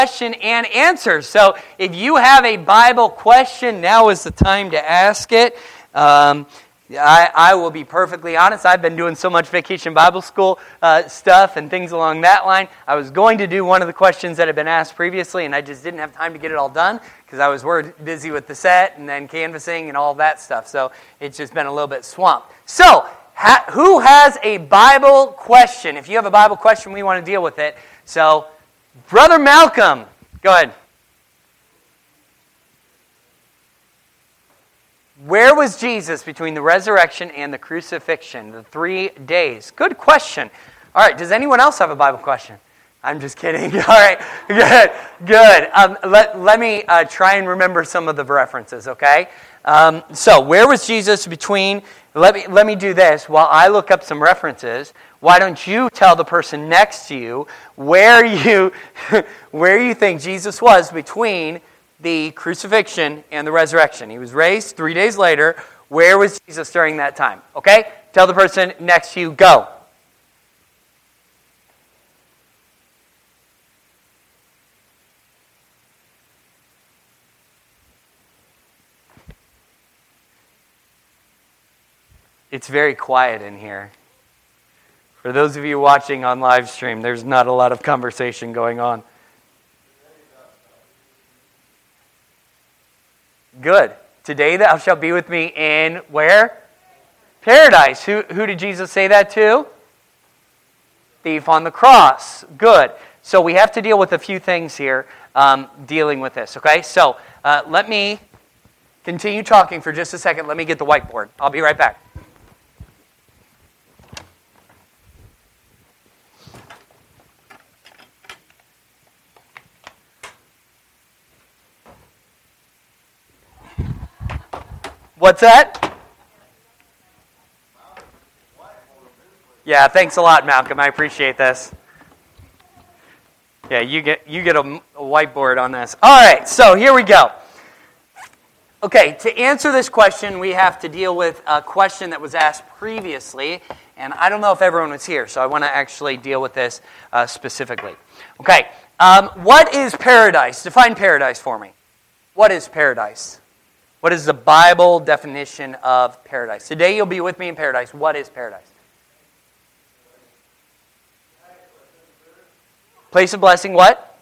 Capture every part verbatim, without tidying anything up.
question and answer. So if you have a Bible question, now is the time to ask it. Um, I, I will be perfectly honest. I've been doing so much Vacation Bible School uh, stuff and things along that line. I was going to do one of the questions that had been asked previously, and I just didn't have time to get it all done because I was word, busy with the set and then canvassing and all that stuff. So it's just been a little bit swamped. So ha, who has a Bible question? If you have a Bible question, we want to deal with it. So Brother Malcolm, go ahead. Where was Jesus between the resurrection and the crucifixion, the three days? Good question. All right, does anyone else have a Bible question? I'm just kidding. All right, good, good. Um, let, let me uh, try and remember some of the references, okay? Um, so, where was Jesus between... Let me, let me do this. While I look up some references, why don't you tell the person next to you where you, where you think Jesus was between the crucifixion and the resurrection? He was raised three days later. Where was Jesus during that time? Okay? Tell the person next to you, go. It's very quiet in here. For those of you watching on live stream, there's not a lot of conversation going on. Good. Today thou shalt be with me in where? Paradise. Who, who did Jesus say that to? Thief on the cross. Good. So we have to deal with a few things here um, dealing with this, okay? So uh, let me continue talking for just a second. Let me get the whiteboard. I'll be right back. What's that? Yeah, thanks a lot, Malcolm. I appreciate this. Yeah, you get you get a, a whiteboard on this. All right, so here we go. Okay, to answer this question, we have to deal with a question that was asked previously, and I don't know if everyone was here, so I want to actually deal with this uh, specifically. Okay, um, what is paradise? Define paradise for me. What is paradise? What is the Bible definition of paradise? Today you'll be with me in paradise. What is paradise? Place of blessing, what?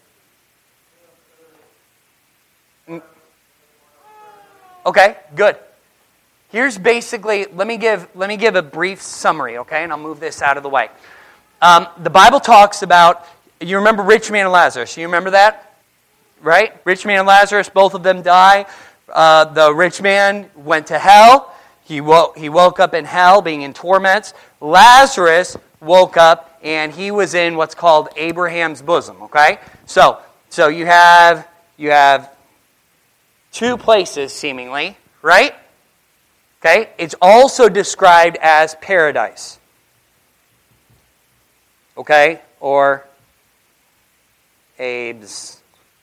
Okay, good. Here's basically, let me give let me give a brief summary, okay? And I'll move this out of the way. Um, the Bible talks about, you remember rich man and Lazarus. You remember that? Right? Rich man and Lazarus, both of them die. Uh, the rich man went to hell. He woke, he woke up in hell, being in torments. Lazarus woke up, and he was in what's called Abraham's bosom. Okay, so so you have you have two places seemingly, right? Okay, it's also described as paradise. Okay, or Abe's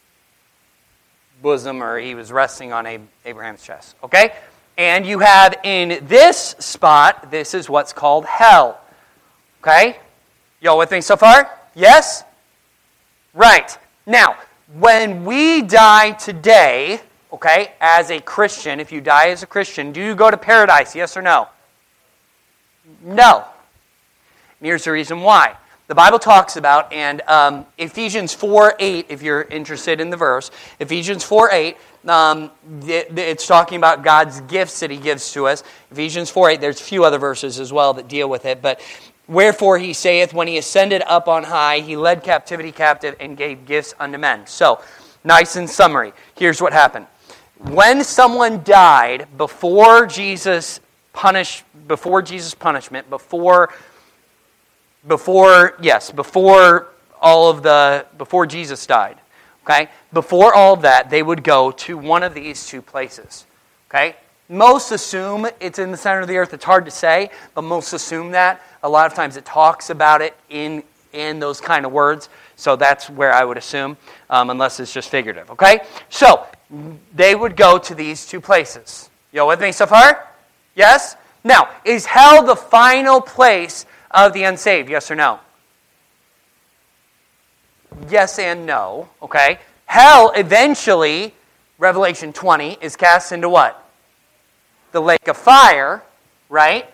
bosom, or he was resting on Abraham's chest. Okay? And you have in this spot, this is what's called hell. Okay? Y'all with me so far? Yes? Right. Now, when we die today, okay, as a Christian, if you die as a Christian, do you go to paradise, yes or no? No. And here's the reason why. The Bible talks about, and um, Ephesians four eight, if you're interested in the verse, Ephesians four eight, um, it, it's talking about God's gifts that He gives to us. Ephesians four eight, there's a few other verses as well that deal with it, but wherefore He saith, when He ascended up on high, He led captivity captive and gave gifts unto men. So, nice and summary. Here's what happened. When someone died before Jesus punish, before Jesus' punishment, before Before, yes, before all of the, before Jesus died, okay? Before all of that, they would go to one of these two places, okay? Most assume it's in the center of the earth. It's hard to say, but most assume that. A lot of times it talks about it in, in those kind of words, so that's where I would assume, um, unless it's just figurative, okay? So, they would go to these two places. You all with me so far? Yes? Now, is hell the final place of the unsaved, yes or no? yes and no, okay? Hell eventually, Revelation twenty, is cast into what? The lake of fire, right?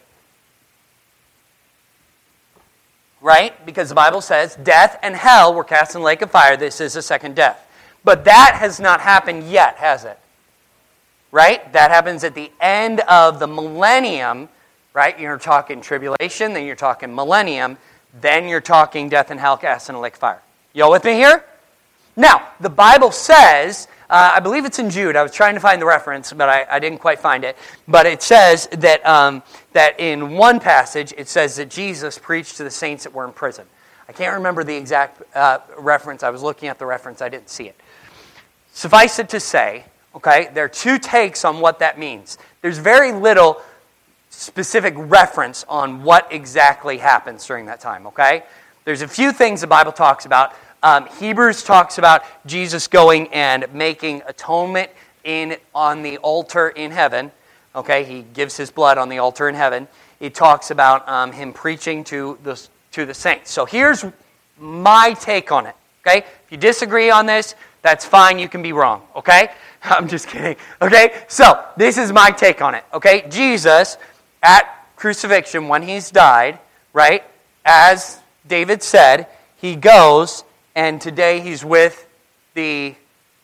Right? Because the Bible says death and hell were cast in the lake of fire. This is the second death. But that has not happened yet, has it? Right? That happens at the end of the millennium, right? You're talking tribulation, then you're talking millennium, then you're talking death and hell cast in a lake of fire. Y'all with me here? Now, the Bible says, uh, I believe it's in Jude. I was trying to find the reference, but I, I didn't quite find it. But it says that um, that in one passage, it says that Jesus preached to the saints that were in prison. I can't remember the exact uh, reference. I was looking at the reference. I didn't see it. Suffice it to say, okay, there are two takes on what that means. There's very little specific reference on what exactly happens during that time, okay? There's a few things the Bible talks about. Um, Hebrews talks about Jesus going and making atonement in on the altar in heaven. Okay, he gives his blood on the altar in heaven. It talks about um, him preaching to the to the saints. So here's my take on it. Okay, if you disagree on this, that's fine. You can be wrong. Okay, I'm just kidding. Okay, so this is my take on it. Okay, Jesus at crucifixion when he's died, right? As David said, he goes. And today he's with the,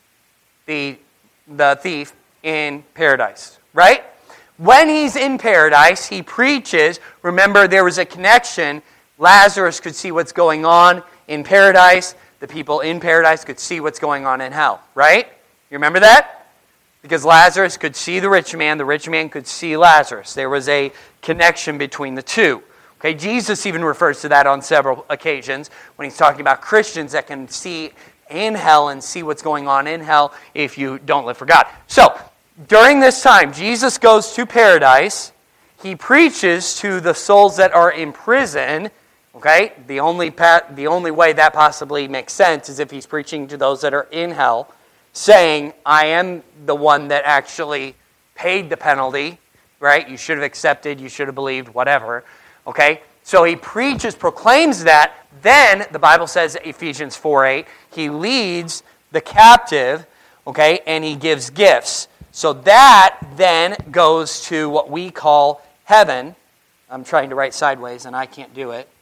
the, the thief in paradise, right? When he's in paradise, he preaches. Remember, there was a connection. Lazarus could see what's going on in paradise. The people in paradise could see what's going on in hell, right? You remember that? Because Lazarus could see the rich man. The rich man could see Lazarus. There was a connection between the two. Okay, Jesus even refers to that on several occasions when he's talking about Christians that can see in hell and see what's going on in hell if you don't live for God. So, during this time, Jesus goes to paradise. He preaches to the souls that are in prison. Okay, the only pa- the only way that possibly makes sense is if he's preaching to those that are in hell, saying, I am the one that actually paid the penalty, right? You should have accepted, you should have believed, whatever. Okay, so he preaches, proclaims that. Then, the Bible says, Ephesians four eight, he leads the captive, okay, and he gives gifts. So that then goes to what we call heaven. I'm trying to write sideways, and I can't do it.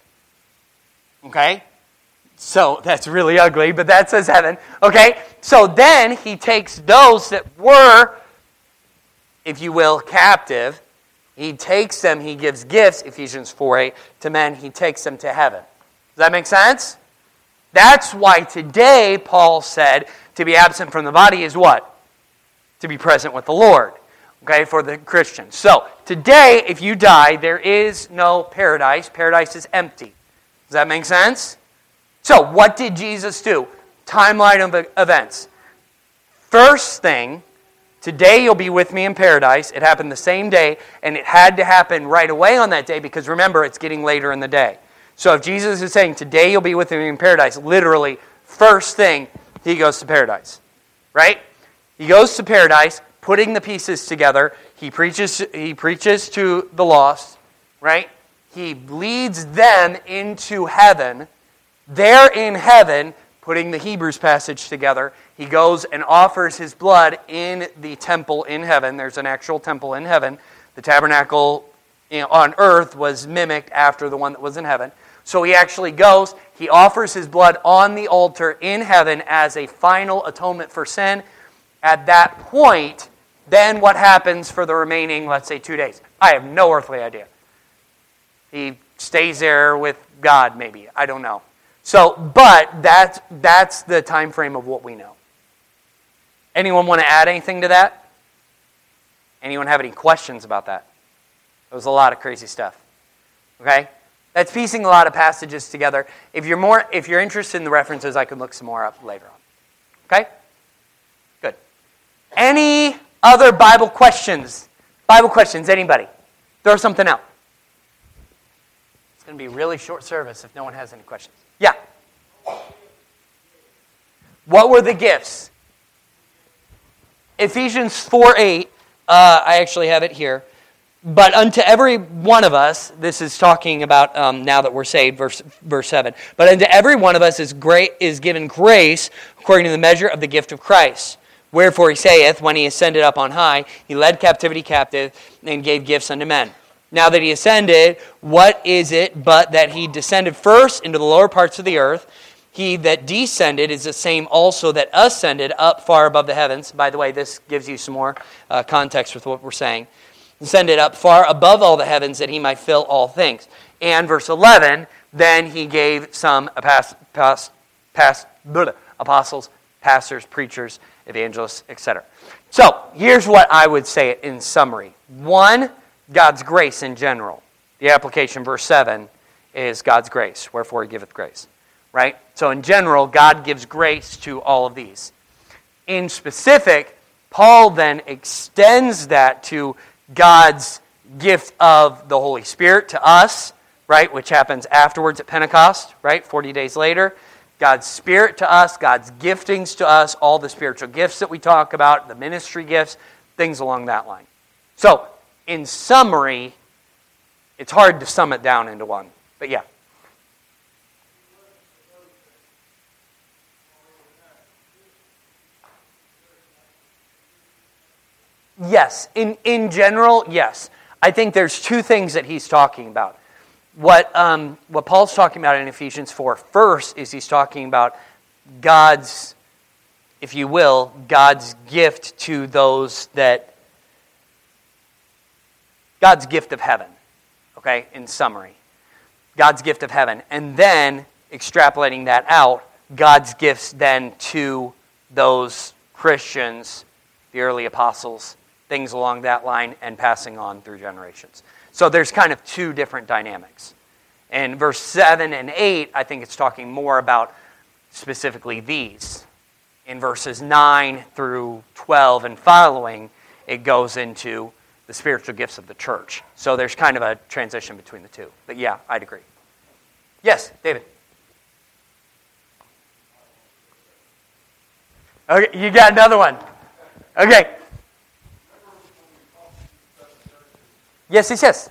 Okay, so that's really ugly, but that says heaven. Okay, so then he takes those that were, if you will, captive. He takes them, he gives gifts, Ephesians four eight, to men. He takes them to heaven. Does that make sense? That's why today Paul said to be absent from the body is what? To be present with the Lord. Okay, for the Christians. So, today, if you die, there is no paradise. Paradise is empty. Does that make sense? So, what did Jesus do? Timeline of events. First thing, today you'll be with me in paradise. It happened the same day, and it had to happen right away on that day because remember, it's getting later in the day. So if Jesus is saying, today you'll be with me in paradise, literally, first thing, he goes to paradise. Right? He goes to paradise, putting the pieces together. He preaches, he preaches to the lost. Right? He leads them into heaven. They're in heaven, putting the Hebrews passage together. He goes and offers his blood in the temple in heaven. There's an actual temple in heaven. The tabernacle on earth was mimicked after the one that was in heaven. So he actually goes, he offers his blood on the altar in heaven as a final atonement for sin. At that point, then what happens for the remaining, let's say, two days? I have no earthly idea. He stays there with God, maybe. I don't know. So, but that's, that's the time frame of what we know. Anyone want to add anything to that? Anyone have any questions about that? It was a lot of crazy stuff. Okay? That's piecing a lot of passages together. If you're more, if you're interested in the references, I can look some more up later on. Okay? Good. Any other Bible questions? Bible questions, anybody? Throw something out. It's going to be a really short service if no one has any questions. Yeah. What were the gifts? Ephesians four eight, uh, I actually have it here. But unto every one of us, this is talking about um, now that we're saved, verse verse seven. But unto every one of us is great is given grace according to the measure of the gift of Christ. Wherefore he saith, when he ascended up on high, he led captivity captive and gave gifts unto men. Now that he ascended, what is it but that he descended first into the lower parts of the earth? He that descended is the same also that ascended up far above the heavens. By the way, this gives you some more uh, context with what we're saying. Ascended up far above all the heavens that he might fill all things. And verse eleven, then he gave some past, past, past, blah, apostles, pastors, preachers, evangelists, et cetera. So, here's what I would say in summary. One, God's grace in general. The application, verse seven, is God's grace. Wherefore he giveth grace. Right? So in general, God gives grace to all of these. In specific, Paul then extends that to God's gift of the Holy Spirit to us, right, which happens afterwards at Pentecost, right, forty days later. God's Spirit to us, God's giftings to us, all the spiritual gifts that we talk about, the ministry gifts, things along that line. So, in summary, it's hard to sum it down into one, but yeah. Yes, in, in general, yes. I think there's two things that he's talking about. What um, what Paul's talking about in Ephesians four, first is he's talking about God's, if you will, God's gift to those that, God's gift of heaven, okay, in summary. God's gift of heaven. And then, extrapolating that out, God's gifts then to those Christians, the early apostles, things along that line, and passing on through generations. So there's kind of two different dynamics. In verse seven and eight, I think it's talking more about specifically these. In verses nine through twelve and following, it goes into the spiritual gifts of the church. So there's kind of a transition between the two. But yeah, I'd agree. Yes, David. Okay, you got another one. Okay. Yes, yes, yes.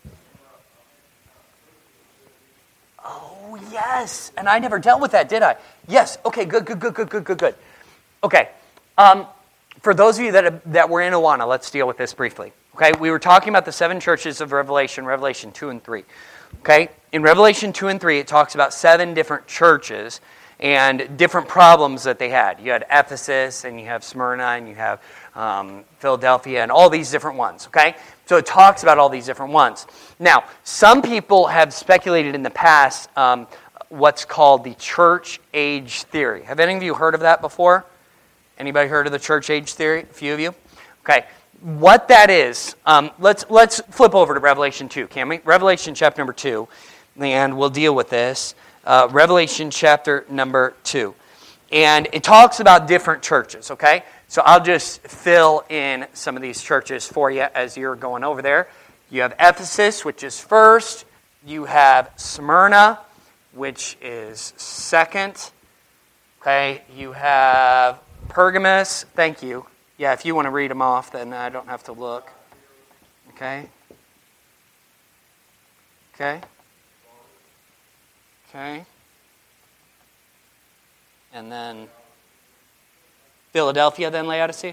Oh, yes. And I never dealt with that, did I? Yes. Okay, good, good, good, good, good, good, good. Okay. Um, for those of you that, have, that were in Awana, let's deal with this briefly. Okay, we were talking about the seven churches of Revelation, Revelation two and three. Okay, in Revelation two and three, it talks about seven different churches and different problems that they had. You had Ephesus, and you have Smyrna, and you have um, Philadelphia, and all these different ones, okay? So it talks about all these different ones. Now, some people have speculated in the past um, what's called the church age theory. Have any of you heard of that before? Anybody heard of the church age theory? A few of you? Okay. What that is, um, let's let's flip over to Revelation two, can we? Revelation chapter number two, and we'll deal with this. Uh, Revelation chapter number two. And it talks about different churches, okay? So I'll just fill in some of these churches for you as you're going over there. You have Ephesus, which is first. You have Smyrna, which is second. Okay, you have Pergamos. Thank you. Yeah, if you want to read them off, then I don't have to look. Okay. Okay. Okay. And then Philadelphia, then Laodicea.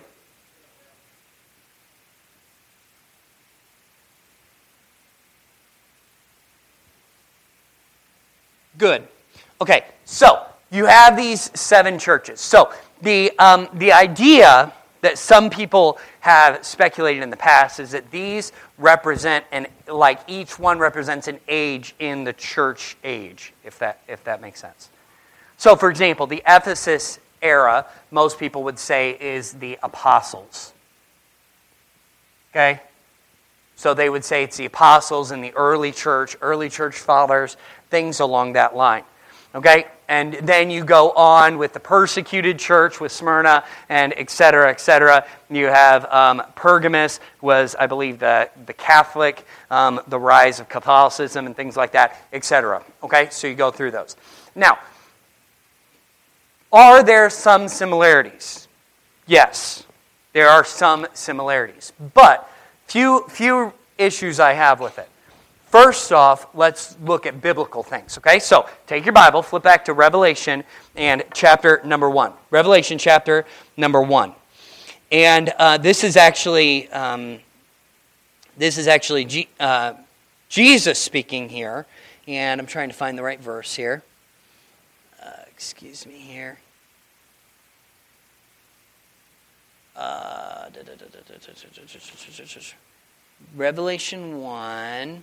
Good. Okay, so you have these seven churches. So the um, the idea that some people have speculated in the past is that these represent, and like each one represents an age in the church age, if that if that makes sense. So, for example, the Ephesus era, most people would say, is the apostles. Okay? So they would say it's the apostles in the early church, early church fathers, things along that line. Okay? And then you go on with the persecuted church with Smyrna and et cetera, et cetera. You have um, Pergamos was, I believe, the, the Catholic, um, the rise of Catholicism and things like that, et cetera. Okay? So you go through those. Now, are there some similarities? Yes, there are some similarities. But few few issues I have with it. First off, let's look at biblical things, okay? So, take your Bible, flip back to Revelation and chapter number one. Revelation chapter number one. And uh, this is actually, um, this is actually G- uh, Jesus speaking here. And I'm trying to find the right verse here. Uh, excuse me here. Uh, Revelation one.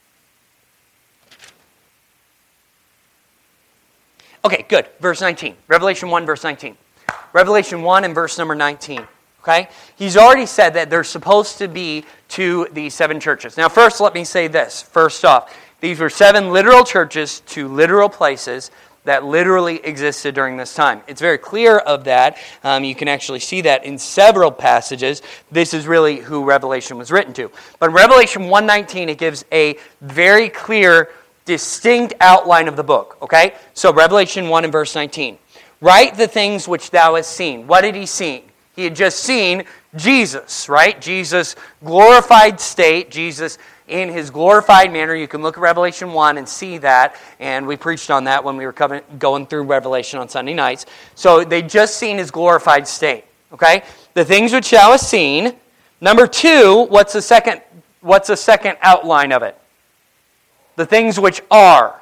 Okay, good. Verse nineteen. Revelation one, verse nineteen. Revelation one and verse number nineteen. Okay? He's already said that there's supposed to be to these seven churches. Now, first, let me say this. First off, these were seven literal churches to literal places that literally existed during this time. It's very clear of that. Um, you can actually see that in several passages. This is really who Revelation was written to. But in Revelation one nineteen, it gives a very clear, distinct outline of the book. Okay? So Revelation one and verse nineteen. Write the things which thou hast seen. What did he see? He had just seen Jesus, right? Jesus' glorified state, Jesus in his glorified manner. You can look at Revelation one and see that, and we preached on that when we were coming, going through Revelation on Sunday nights. So they just seen his glorified state, okay? The things which thou hast seen. Number two, what's the second, what's the second outline of it? The things which are.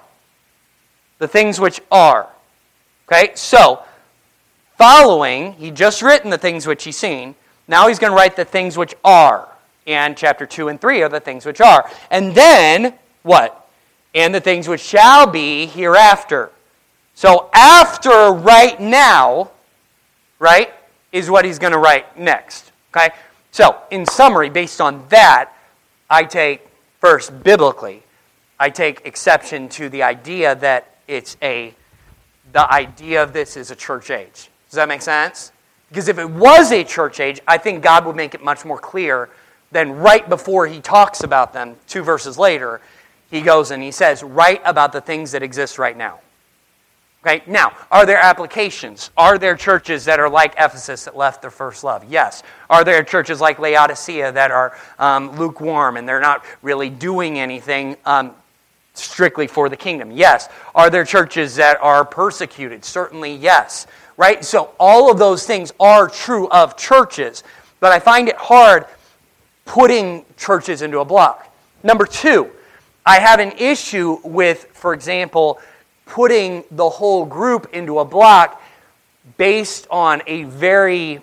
The things which are. Okay, so, following, he just written the things which he's seen. Now he's going to write the things which are. And chapter two and three are the things which are. And then, what? And the things which shall be hereafter. So after right now, right, is what he's going to write next. Okay? So, in summary, based on that, I take, first, biblically, I take exception to the idea that it's a, the idea of this is a church age. Does that make sense? Because if it was a church age, I think God would make it much more clear than right before he talks about them, two verses later, he goes and he says, write about the things that exist right now. Okay, now, are there applications? Are there churches that are like Ephesus that left their first love? Yes. Are there churches like Laodicea that are um, lukewarm and they're not really doing anything um, strictly for the kingdom? Yes. Are there churches that are persecuted? Certainly yes. Right? So all of those things are true of churches, but I find it hard putting churches into a block. Number two, I have an issue with, for example, putting the whole group into a block based on a very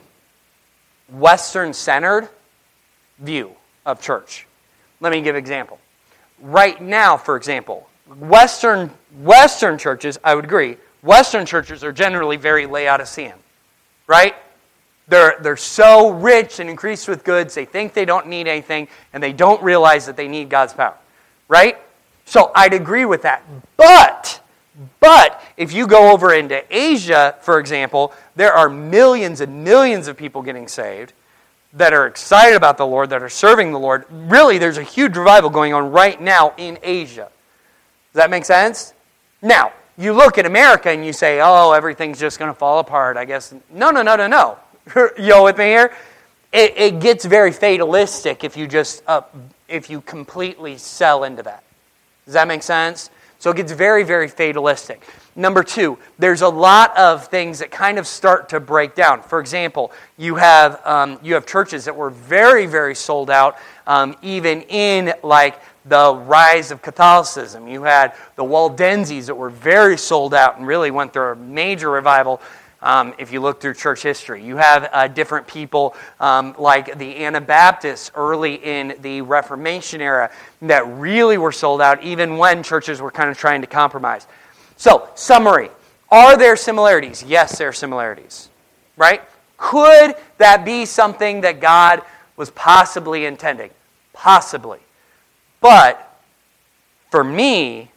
Western-centered view of church. Let me give an example. Right now, for example, Western Western churches, I would agree, Western churches are generally very Laodicean, right? They're, they're so rich and increased with goods, they think they don't need anything, and they don't realize that they need God's power, right? So I'd agree with that. But, but, if you go over into Asia, for example, there are millions and millions of people getting saved that are excited about the Lord, that are serving the Lord. Really, there's a huge revival going on right now in Asia. Does that make sense? Now, you look at America and you say, oh, everything's just going to fall apart, I guess. No, no, no, no, no. You with me here? It, it gets very fatalistic if you just uh, if you completely sell into that. Does that make sense? So it gets very, very fatalistic. Number two, there's a lot of things that kind of start to break down. For example, you have um, you have churches that were very, very sold out, um, even in like the rise of Catholicism. You had the Waldenses that were very sold out and really went through a major revival. Um, if you look through church history, you have uh, different people um, like the Anabaptists early in the Reformation era that really were sold out, even when churches were kind of trying to compromise. So, summary: are there similarities? Yes, there are similarities. Right? Could that be something that God was possibly intending? Possibly. But for me,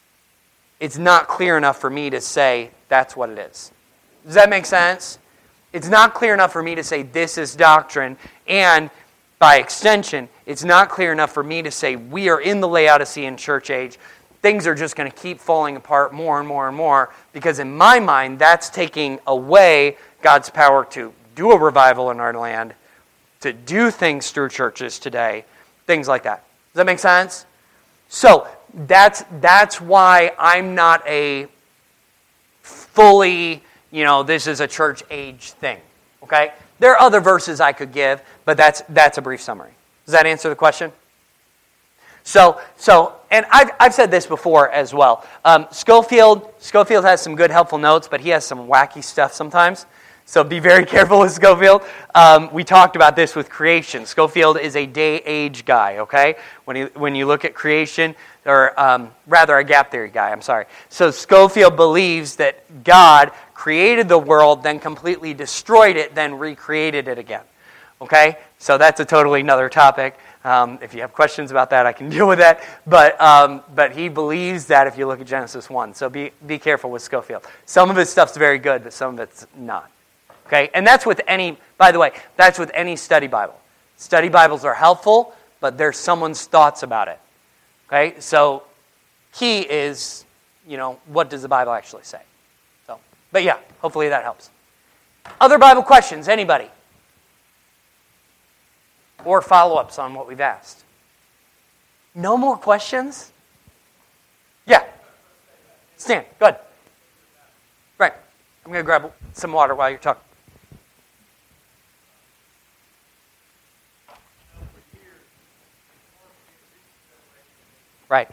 it's not clear enough for me to say that's what it is. Does that make sense? It's not clear enough for me to say this is doctrine, and by extension, it's not clear enough for me to say we are in the Laodicean church age. Things are just going to keep falling apart more and more and more, because in my mind, that's taking away God's power to do a revival in our land, to do things through churches today, things like that. Does that make sense? So that's that's why I'm not a fully, you know, this is a church age thing. Okay? There are other verses I could give, but that's that's a brief summary. Does that answer the question? So, so, and I've I've said this before as well. Um, Schofield Schofield has some good, helpful notes, but he has some wacky stuff sometimes. So be very careful with Schofield. Um, we talked about this with creation. Schofield is a day-age guy. Okay, when you when you look at creation, or um, rather a gap theory guy. I'm sorry. So Schofield believes that God created the world, then completely destroyed it, then recreated it again. Okay, so that's a totally another topic. Um, if you have questions about that, I can deal with that. But um, but he believes that if you look at Genesis one. So be be careful with Schofield. Some of his stuff's very good, but some of it's not. Okay, and that's with any, by the way, that's with any study Bible. Study Bibles are helpful, but there's someone's thoughts about it. Okay, so key is, you know, what does the Bible actually say? So, but yeah, hopefully that helps. Other Bible questions, anybody? Or follow-ups on what we've asked? No more questions? Yeah. Stan, go ahead. Right. I'm going to grab some water while you're talking. Right.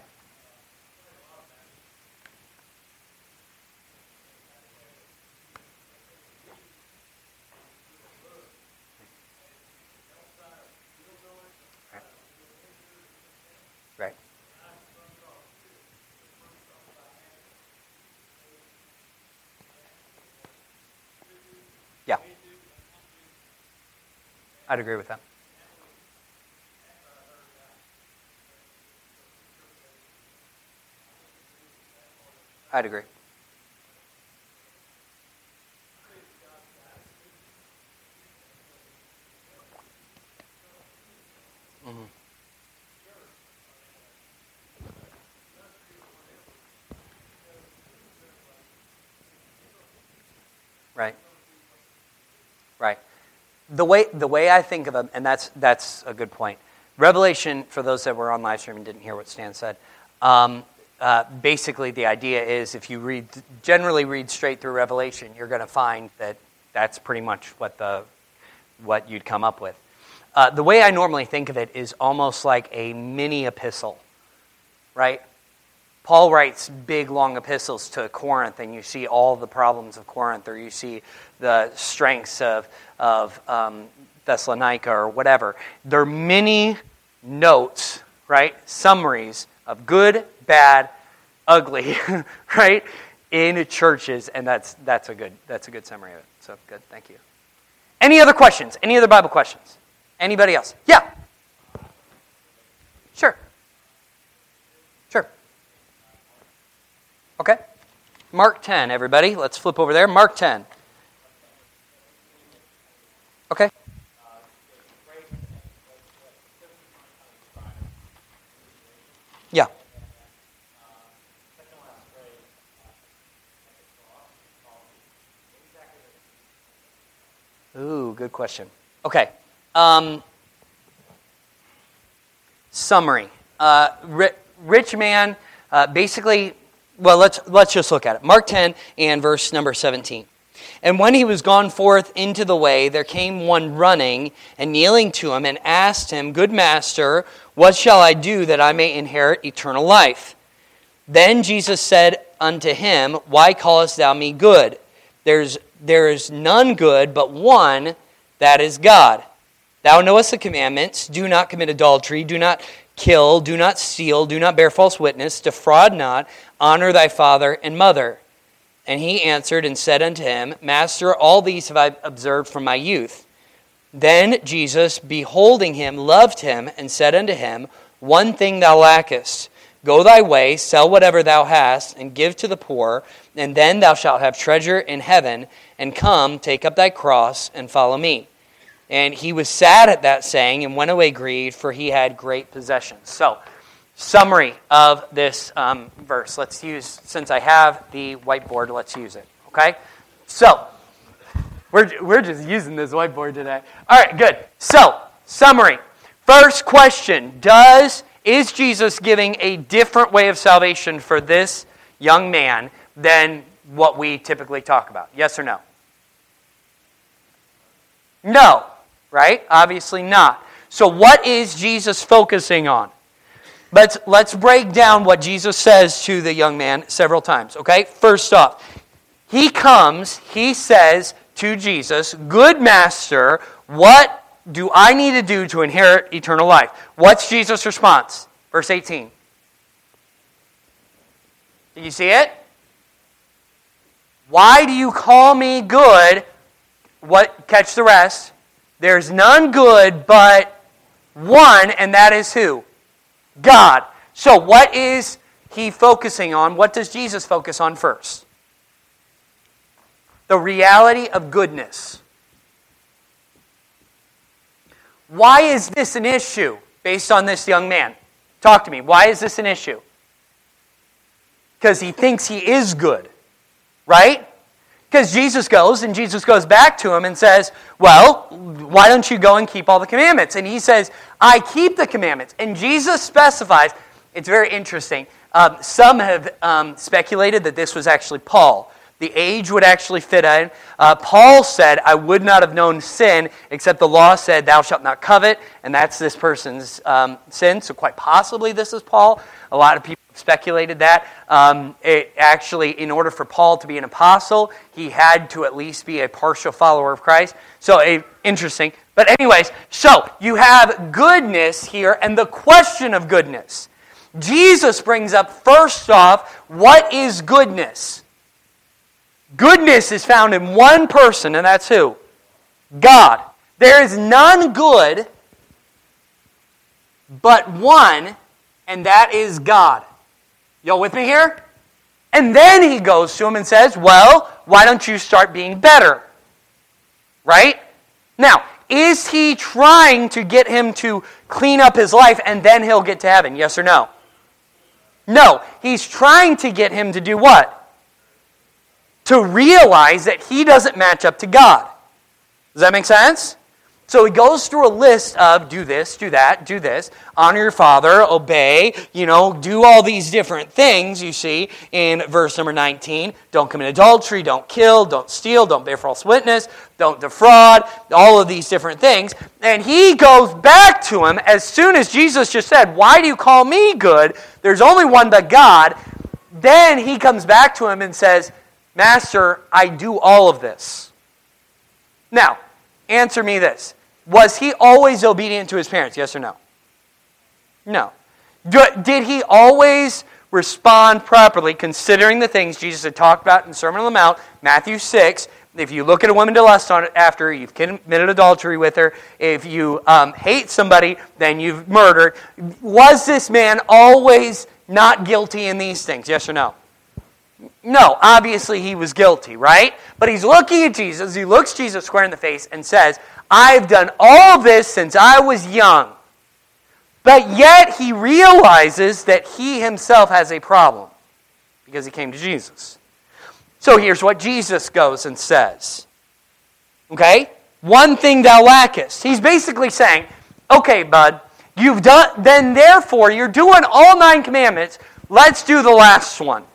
Right. Yeah. I'd agree with that. I'd agree. Mm-hmm. Right. Right. The way the way I think of them, and that's that's a good point. Revelation, for those that were on live stream and didn't hear what Stan said, um, uh, basically the idea is if you read generally read straight through Revelation, you're going to find that that's pretty much what the what you'd come up with. Uh, the way I normally think of it is almost like a mini epistle, right? Paul writes big, long epistles to Corinth, and you see all the problems of Corinth, or you see the strengths of, of um, Thessalonica, or whatever. They're mini notes, right? Summaries of good, bad, ugly, right? In churches, and that's that's a good that's a good summary of it. So good, thank you. Any other questions? Any other Bible questions? Anybody else? Yeah. Sure. Sure. Okay. Mark ten, everybody. Let's flip over there. Mark ten. Okay. Yeah. Ooh, good question. Okay. Um, summary. Uh, ri- rich man, uh, basically, well, let's let's just look at it. Mark ten and verse number seventeen. And when he was gone forth into the way, there came one running and kneeling to him and asked him, Good master, what shall I do that I may inherit eternal life? Then Jesus said unto him, Why callest thou me good? There's there is none good but one, that is God. Thou knowest the commandments, do not commit adultery, do not kill, do not steal, do not bear false witness, defraud not, honor thy father and mother. And he answered and said unto him, Master, all these have I observed from my youth. Then Jesus, beholding him, loved him, and said unto him, One thing thou lackest. Go thy way, sell whatever thou hast, and give to the poor, and then thou shalt have treasure in heaven, and come, take up thy cross, and follow me. And he was sad at that saying, and went away grieved, for he had great possessions. So, summary of this um, verse. Let's use, since I have the whiteboard, let's use it, okay? So, we're, we're just using this whiteboard today. All right, good. So, summary. First question, does Is Jesus giving a different way of salvation for this young man than what we typically talk about? Yes or no? No, right? Obviously not. So what is Jesus focusing on? Let's, let's break down what Jesus says to the young man several times, okay? First off, he comes, he says to Jesus, "Good master, what do I need to do to inherit eternal life?" What's Jesus' response? Verse eighteen. Do you see it? "Why do you call me good?" What? Catch the rest. "There's none good but one, and that is who? God." So what is he focusing on? What does Jesus focus on first? The reality of goodness. Why is this an issue based on this young man? Talk to me. Why is this an issue? Because he thinks he is good, right? Because Jesus goes, and Jesus goes back to him and says, "Well, why don't you go and keep all the commandments?" And he says, "I keep the commandments." And Jesus specifies, it's very interesting. Um, some have um, speculated that this was actually Paul. The age would actually fit in. Uh, Paul said, "I would not have known sin, except the law said, 'Thou shalt not covet,'" and that's this person's um, sin. So quite possibly this is Paul. A lot of people speculated that. Um, it actually, in order for Paul to be an apostle, he had to at least be a partial follower of Christ. So, a, interesting. But anyways, so you have goodness here and the question of goodness. Jesus brings up, first off, what is goodness? Goodness is found in one person, and that's who? God. There is none good but one, and that is God. Y'all with me here? And then he goes to him and says, "Well, why don't you start being better?" Right? Now, is he trying to get him to clean up his life and then he'll get to heaven? Yes or no? No. He's trying to get him to do what? To realize that he doesn't match up to God. Does that make sense? So he goes through a list of do this, do that, do this, honor your father, obey, you know, do all these different things, you see, in verse number nineteen. Don't commit adultery, don't kill, don't steal, don't bear false witness, don't defraud, all of these different things. And he goes back to him as soon as Jesus just said, "Why do you call me good? There's only one but God." Then he comes back to him and says, "Master, I do all of this." Now, answer me this. Was he always obedient to his parents? Yes or no? No. Did he always respond properly, considering the things Jesus had talked about in the Sermon on the Mount, Matthew six? If you look at a woman to lust on it after, you've committed adultery with her. If you um, hate somebody, then you've murdered. Was this man always not guilty in these things? Yes or no? No, obviously he was guilty, right? But he's looking at Jesus. He looks Jesus square in the face and says, "I've done all this since I was young." But yet he realizes that he himself has a problem because he came to Jesus. So here's what Jesus goes and says. Okay? "One thing thou lackest." He's basically saying, okay, bud, you've done, then therefore you're doing all nine commandments. Let's do the last one.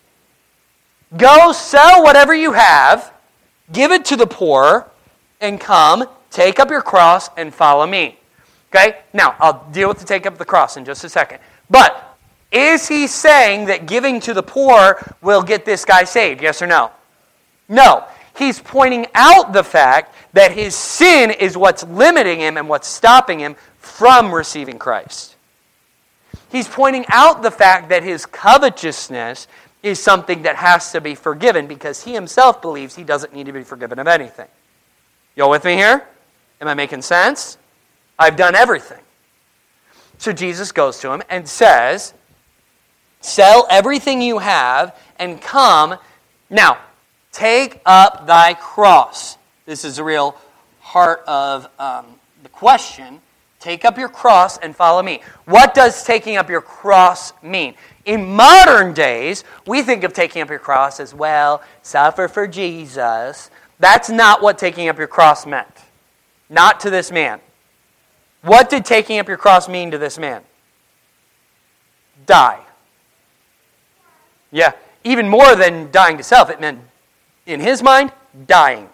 Go sell whatever you have, give it to the poor, and come, take up your cross, and follow me. Okay? Now, I'll deal with the take up the cross in just a second. But, is he saying that giving to the poor will get this guy saved? Yes or no? No. He's pointing out the fact that his sin is what's limiting him and what's stopping him from receiving Christ. He's pointing out the fact that his covetousness is something that has to be forgiven because he himself believes he doesn't need to be forgiven of anything. Y'all with me here? Am I making sense? I've done everything. So Jesus goes to him and says, "Sell everything you have and come. Now, take up thy cross." This is the real heart of um, the question. Take up your cross and follow me. What does taking up your cross mean? In modern days, we think of taking up your cross as, well, suffer for Jesus. That's not what taking up your cross meant. Not to this man. What did taking up your cross mean to this man? die. Yeah, even more than dying to self, it meant, in his mind, dying.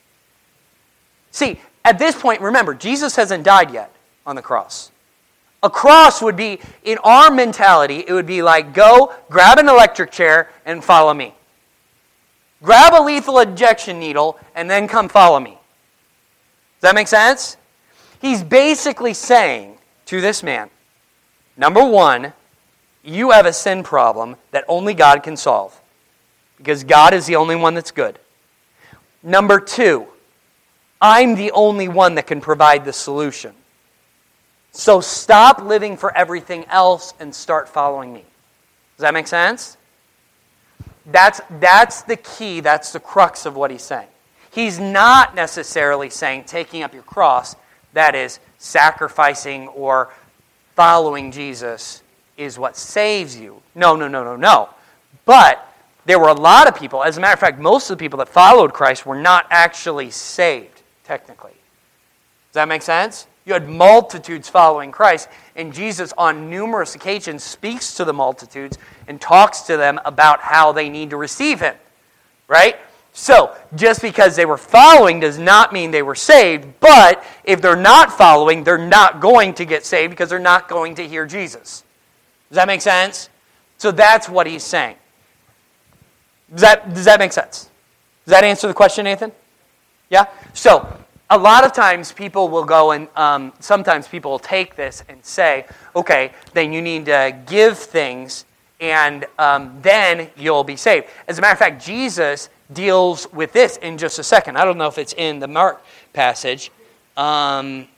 See, at this point, remember, Jesus hasn't died yet on the cross. A cross would be, in our mentality, it would be like, go, grab an electric chair, and follow me. Grab a lethal injection needle, and then come follow me. Does that make sense? He's basically saying to this man, number one, you have a sin problem that only God can solve, because God is the only one that's good. Number two, I'm the only one that can provide the solution. So stop living for everything else and start following me. Does that make sense? That's, that's the key, that's the crux of what he's saying. He's not necessarily saying taking up your cross, that is, sacrificing or following Jesus, is what saves you. No, no, no, no, no. But there were a lot of people, as a matter of fact, most of the people that followed Christ were not actually saved, technically. Does that make sense? You had multitudes following Christ, and Jesus on numerous occasions speaks to the multitudes and talks to them about how they need to receive Him. Right? So, just because they were following does not mean they were saved, but if they're not following, they're not going to get saved because they're not going to hear Jesus. Does that make sense? So that's what he's saying. Does that, does that make sense? Does that answer the question, Nathan? Yeah? So, a lot of times people will go and, um, sometimes people will take this and say, okay, then you need to give things and um, then you'll be saved. As a matter of fact, Jesus deals with this in just a second. I don't know if it's in the Mark passage. Um,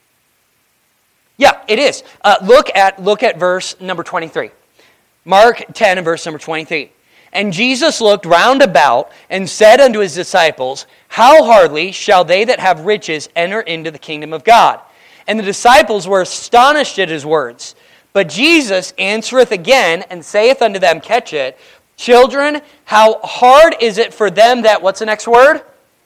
yeah, it is. Uh, look at look at verse number twenty-three. Mark ten and verse number twenty-three. And Jesus looked round about and said unto his disciples, how hardly shall they that have riches enter into the kingdom of God? And the disciples were astonished at his words. But Jesus answereth again and saith unto them, catch it, children, how hard is it for them that, what's the next word?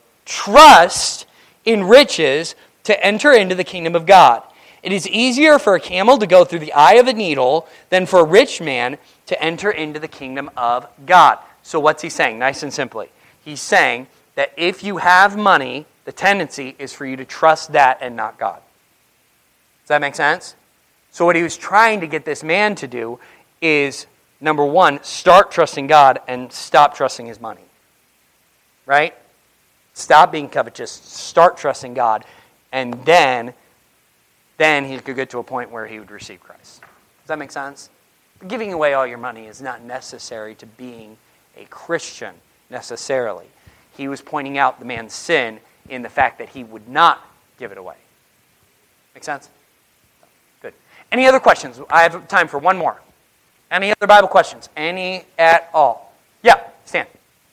Trust in riches to enter into the kingdom of God. It is easier for a camel to go through the eye of a needle than for a rich man to enter into the kingdom of God. So what's he saying? Nice and simply. He's saying that if you have money, the tendency is for you to trust that and not God. Does that make sense? So what he was trying to get this man to do is, number one, start trusting God and stop trusting his money. Right? Stop being covetous. Start trusting God. And then, then he could get to a point where he would receive Christ. Does that make sense? Giving away all your money is not necessary to being a Christian, necessarily. He was pointing out the man's sin in the fact that he would not give it away. Make sense? Good. Any other questions? I have time for one more. Any other Bible questions? Any at all? Yeah, Stan.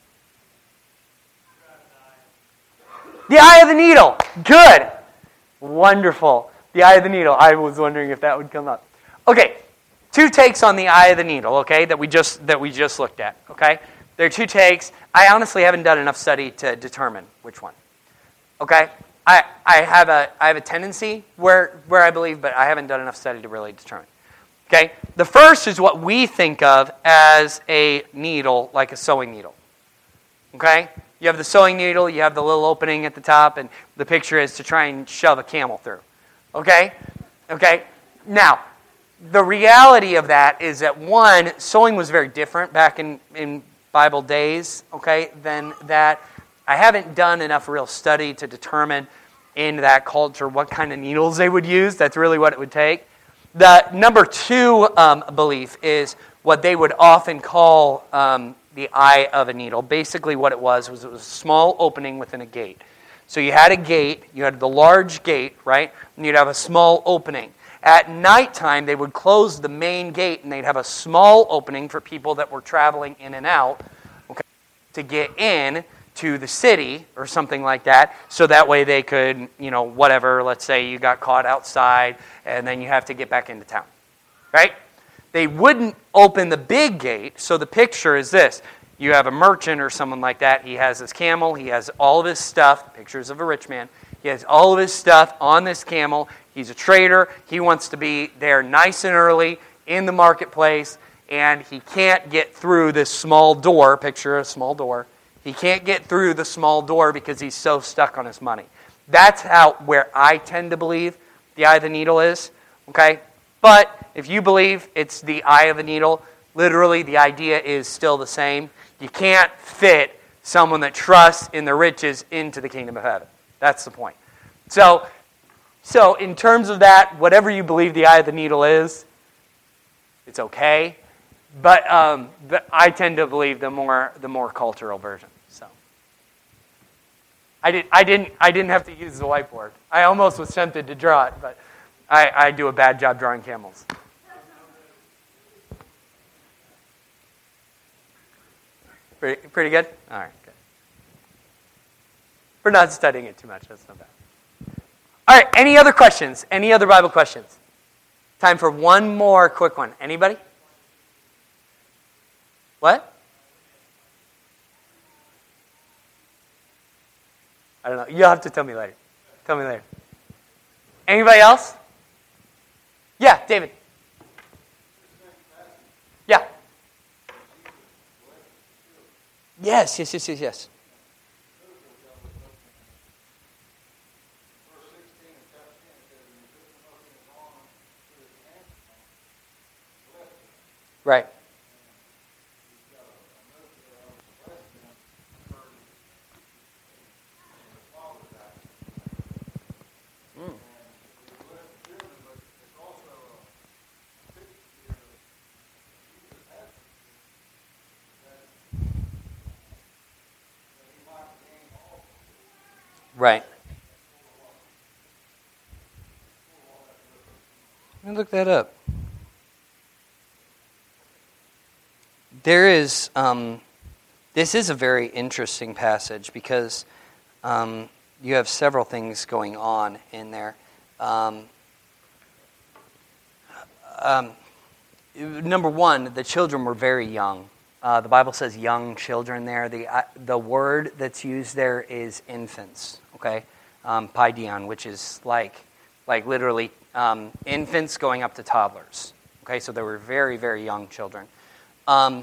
The eye of the needle. Good. Wonderful. The eye of the needle. I was wondering if that would come up. Okay. Two takes on the eye of the needle, okay, that we just that we just looked at, okay? There are two takes. I honestly haven't done enough study to determine which one. Okay? I, I have a I have a tendency where where I believe, but I haven't done enough study to really determine. Okay? The first is what we think of as a needle, like a sewing needle. Okay? You have the sewing needle, you have the little opening at the top, and the picture is to try and shove a camel through. Okay? Okay? Now, the reality of that is that, one, sewing was very different back in, in Bible days, okay, than that. I haven't done enough real study to determine in that culture what kind of needles they would use. That's really what it would take. The number two um, belief is what they would often call um, the eye of a needle. Basically what it was was it was a small opening within a gate. So you had a gate, you had the large gate, right, and you'd have a small opening. At nighttime, they would close the main gate, and they'd have a small opening for people that were traveling in and out, okay, to get in to the city or something like that, so that way they could, you know, whatever, let's say you got caught outside, and then you have to get back into town, right? They wouldn't open the big gate, so the picture is this. You have a merchant or someone like that. He has his camel. He has all of his stuff, pictures of a rich man. He has all of his stuff on this camel. He's a trader. He wants to be there nice and early in the marketplace, and he can't get through this small door. Picture a small door. He can't get through the small door because he's so stuck on his money. That's how where I tend to believe the eye of the needle is. Okay? But if you believe it's the eye of the needle, literally the idea is still the same. You can't fit someone that trusts in the riches into the kingdom of heaven. That's the point. So, so in terms of that, whatever you believe the eye of the needle is, it's okay. But um, the, I tend to believe the more the more cultural version. So I did I didn't I didn't have to use the whiteboard. I almost was tempted to draw it, but I, I do a bad job drawing camels. Pretty, pretty good? All right, good. We're not studying it too much. That's not bad. All right, any other questions? Any other Bible questions? Time for one more quick one. Anybody? What? I don't know. You'll have to tell me later. Tell me later. Anybody else? Yeah, David. Yeah. Yes, yes, yes, yes, yes. Right. Mm. Right. Let me look that up. There is, um, this is a very interesting passage because um, you have several things going on in there. Um, um, number one, the children were very young. Uh, the Bible says young children there. The uh, the word that's used there is infants, okay? Um, paidion, which is like, like literally um, infants going up to toddlers. Okay, so they were very, very young children. Um,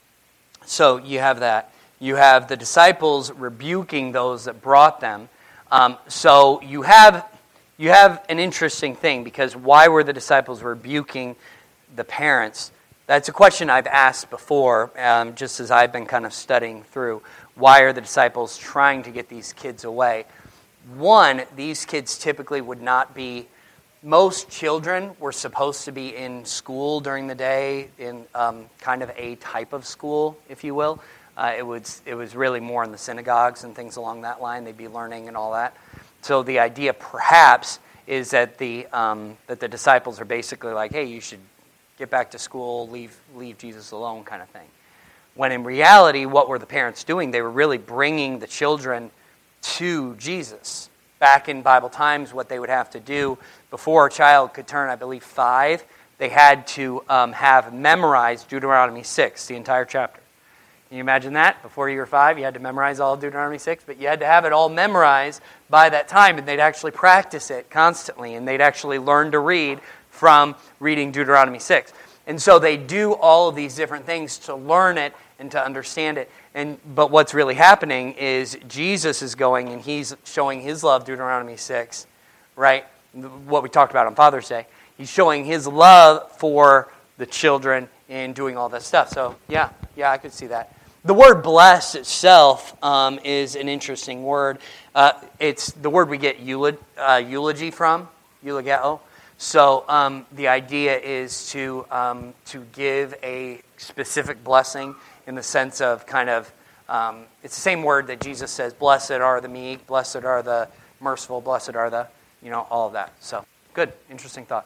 so you have that. You have the disciples rebuking those that brought them. Um, so you have you have an interesting thing, because why were the disciples rebuking the parents? That's a question I've asked before, um, just as I've been kind of studying through. Why are the disciples trying to get these kids away? One, these kids typically would not be... Most children were supposed to be in school during the day, in um, kind of a type of school, if you will. Uh, it was it was really more in the synagogues and things along that line. They'd be learning and all that. So the idea, perhaps, is that the um, that the disciples are basically like, hey, you should get back to school, leave leave Jesus alone, kind of thing. When in reality, what were the parents doing? They were really bringing the children to Jesus. Back in Bible times, what they would have to do before a child could turn, I believe, five, they had to um, have memorized Deuteronomy six, the entire chapter. Can you imagine that? Before you were five, you had to memorize all of Deuteronomy six, but you had to have it all memorized by that time, and they'd actually practice it constantly, and they'd actually learn to read from reading Deuteronomy six. And so they do all of these different things to learn it and to understand it. And but what's really happening is Jesus is going and he's showing his love, Deuteronomy six, right? What we talked about on Father's Day. He's showing his love for the children and doing all that stuff. So, yeah, yeah, I could see that. The word blessed itself um, is an interesting word. Uh, it's the word we get eulog- uh, eulogy from, eulogeo. So um, the idea is to um, to give a specific blessing in the sense of kind of, um, it's the same word that Jesus says, blessed are the meek, blessed are the merciful, blessed are the, you know, all of that. So, good, interesting thought.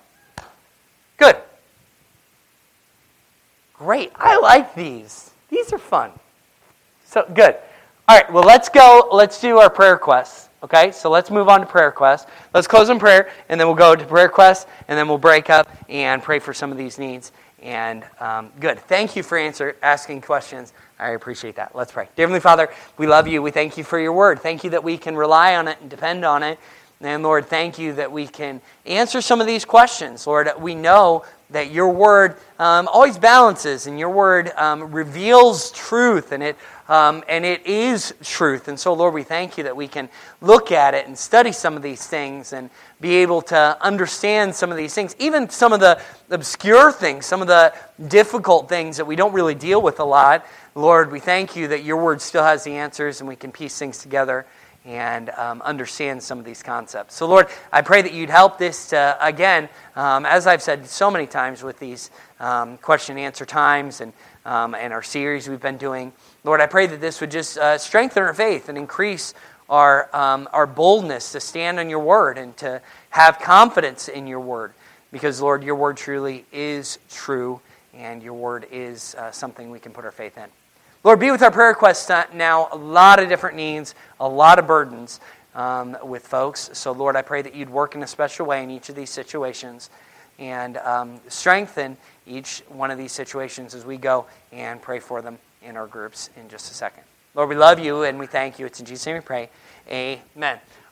Good. Great, I like these. These are fun. So, good. All right, well, let's go, let's do our prayer requests. Okay, so let's move on to prayer requests. Let's close in prayer, and then we'll go to prayer requests, and then we'll break up and pray for some of these needs. And um, good. Thank you for answer, asking questions. I appreciate that. Let's pray. Dear Heavenly Father, we love you. We thank you for your word. Thank you that we can rely on it and depend on it. And Lord, thank you that we can answer some of these questions. Lord, we know that your word um, always balances, and your word um, reveals truth, and it um, and it is truth. And so, Lord, we thank you that we can look at it and study some of these things and be able to understand some of these things, even some of the obscure things, some of the difficult things that we don't really deal with a lot. Lord, we thank you that your word still has the answers, and we can piece things together and um, understand some of these concepts. So, Lord, I pray that you'd help this to, again, um, as I've said so many times with these um, question and answer times and, um, and our series we've been doing, Lord, I pray that this would just uh, strengthen our faith and increase our, um, our boldness to stand on your word and to have confidence in your word. Because, Lord, your word truly is true, and your word is uh, something we can put our faith in. Lord, be with our prayer requests now. A lot of different needs, a lot of burdens um, with folks. So, Lord, I pray that you'd work in a special way in each of these situations and um, strengthen each one of these situations as we go and pray for them in our groups in just a second. Lord, we love you and we thank you. It's in Jesus' name we pray. Amen.